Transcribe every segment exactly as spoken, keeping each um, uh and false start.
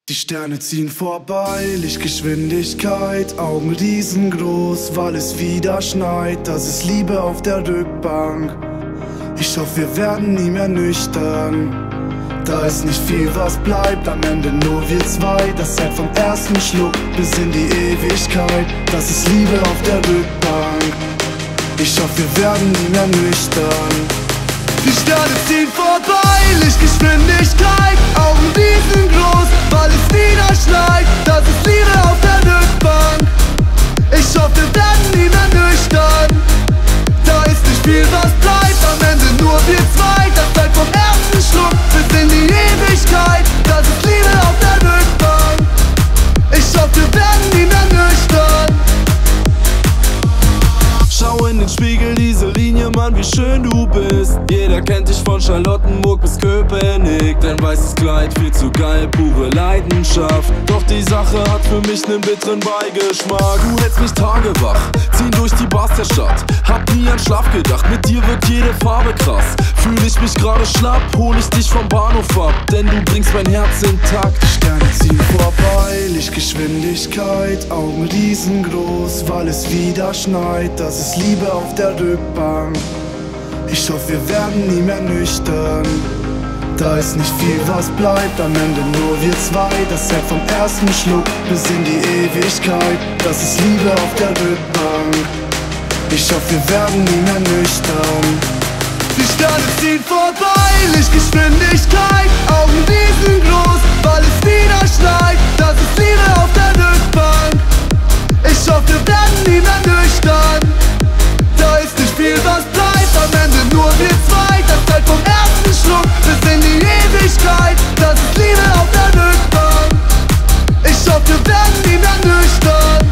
Die Sterne ziehen vorbei, Lichtgeschwindigkeit, Augen riesengroß, weil es wieder schneit. Das ist Liebe auf der Rückbank. Ich hoffe, wir werden nie mehr nüchtern. Da ist nicht viel, was bleibt, am Ende nur wir zwei. Das hält vom ersten Schluck bis in die Ewigkeit. Das ist Liebe auf der Rückbank. Ich hoffe, wir werden nie mehr nüchtern. Die Sterne ziehen vorbei, Lichtgeschwindigkeit, Augen riesengroß, weil es wieder schneit. Das ist Liebe auf der Rückbank. Ich hoffe, wir werden nie mehr nüchtern. Da ist nicht viel, was bleibt, am Ende nur wir zwei. Das bleibt vom ersten Schluck bis in die Ewigkeit. Das ist Liebe auf der Rückbank. Ich hoffe, wir werden nie mehr nüchtern. Schau in den Spiegel, diese Linie, Mann, wie schön du bist. Jeder kennt dich von Charlottenburg bis Köpenick. Dein weißes Kleid, viel zu geil, pure Leidenschaft. Doch die Sache hat für mich nen bitteren Beigeschmack. Du hältst mich tagewach, ziehen durch die Bars der Stadt. Hab nie an Schlaf gedacht, mit dir wird jede Farbe krass. Fühl ich mich gerade schlapp, hol ich dich vom Bahnhof ab. Denn du bringst mein Herz intakt. Die Sterne ziehen vorbei, Lichtgeschwindigkeit, Augen riesengroß, weil es wieder schneit. Das ist Liebe auf der Rückbank. Ich hoffe, wir werden nie mehr nüchtern. Da ist nicht viel, was bleibt, am Ende nur wir zwei. Das hält vom ersten Schluck bis in die Ewigkeit. Das ist Liebe auf der Rückbank. Ich hoffe, wir werden nie mehr nüchtern. Die Sterne ziehen vorbei, Lichtgeschwindigkeit, Augen riesengroß, weil es wieder schneit. Das ist Liebe auf der Rückbank. Ich hoffe, wir werden nie mehr nüchtern. Da ist nicht viel, was bleibt, am Ende nur wir zwei. Das bleibt vom ersten Schluck bis in die Ewigkeit. Das ist Liebe auf der Rückbank. Ich hoffe, wir werden nie mehr nüchtern.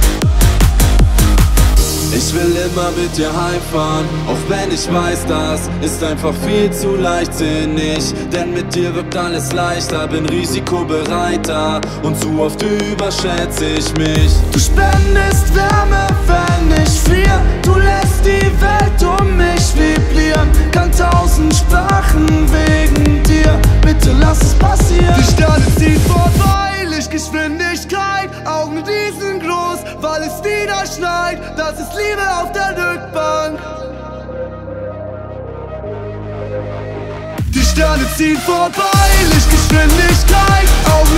Ich will immer mit dir heimfahren, auch wenn ich weiß, das ist einfach viel zu leichtsinnig. Denn mit dir wirkt alles leichter, bin risikobereiter und zu oft überschätze ich mich. Du spendest Wärme, wenn ich friere, du lässt die Welt um mich vibrieren. Kann tausend Sprachen wegen dir, bitte lass es passieren. Die Sterne ziehen vorbei, Lichtgeschwindigkeit, Augen riesengroß, weil es wieder schneit. Das ist Liebe auf der Rückbank. Die Sterne ziehen vorbei, Lichtgeschwindigkeit, Augen